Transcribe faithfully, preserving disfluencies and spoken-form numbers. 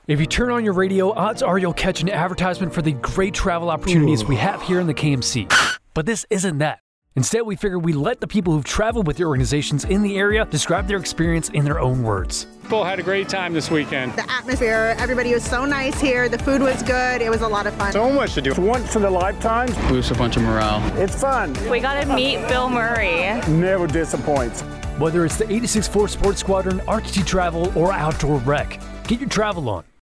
If you turn on your radio, odds are you'll catch an advertisement for the great travel opportunities we have here in the K M C. But this isn't that. Instead, we figured we'd let the people who've traveled with your organizations in the area describe their experience in their own words. People had a great time this weekend. The atmosphere, everybody was so nice here. The food was good. It was a lot of fun. So much to do. It's once in a lifetime. Boosts a bunch of morale. It's fun. We got to meet Bill Murray. Never disappoints. Whether it's the eighty-six Ford Sports Squadron, R T T Travel, or Outdoor Rec, get your travel on.